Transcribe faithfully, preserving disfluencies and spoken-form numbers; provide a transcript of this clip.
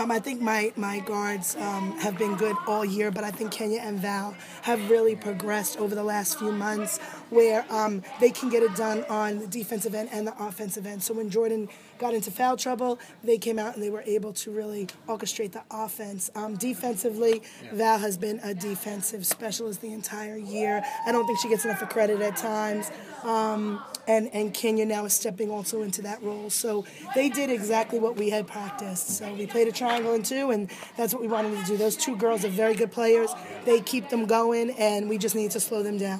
Um, I think my, my guards um, have been good all year, but I think Kenya and Val have really progressed over the last few months where um, they can get it done on the defensive end and the offensive end. So when Jordan got into foul trouble, they came out and they were able to really orchestrate the offense. Um, defensively, yeah. Val has been a defensive specialist the entire year. I don't think she gets enough credit at times. Um, and, and Kenya now is stepping also into that role. So they did exactly what we had practiced. So we played a triangle and two, and that's what we wanted to do. Those two girls are very good players. They keep them going, and we just need to slow them down.